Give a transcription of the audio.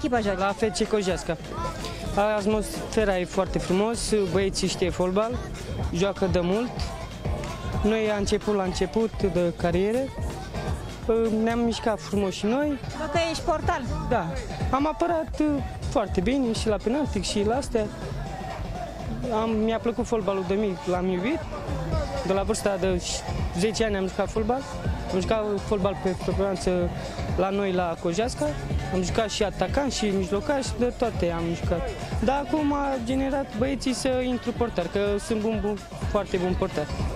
echipă joci? La FC Cojeasca. Atmosfera e foarte frumos, băieții știe fotbal, joacă de mult. Noi am început la început de carieră, ne-am mișcat frumos și noi. Văd că ești portar. Da, am apărat foarte bine și la penaltic și la astea. Mi-a plăcut fotbalul de mic, l-am iubit. De la vârsta de 10 ani am jucat fotbal. Am jucat fotbal pe preferanță la noi la Cojeasca. Am jucat și atacant și mijlocaș, de toate am jucat. Dar acum a generat băieții să intru portar, că sunt foarte bun portar.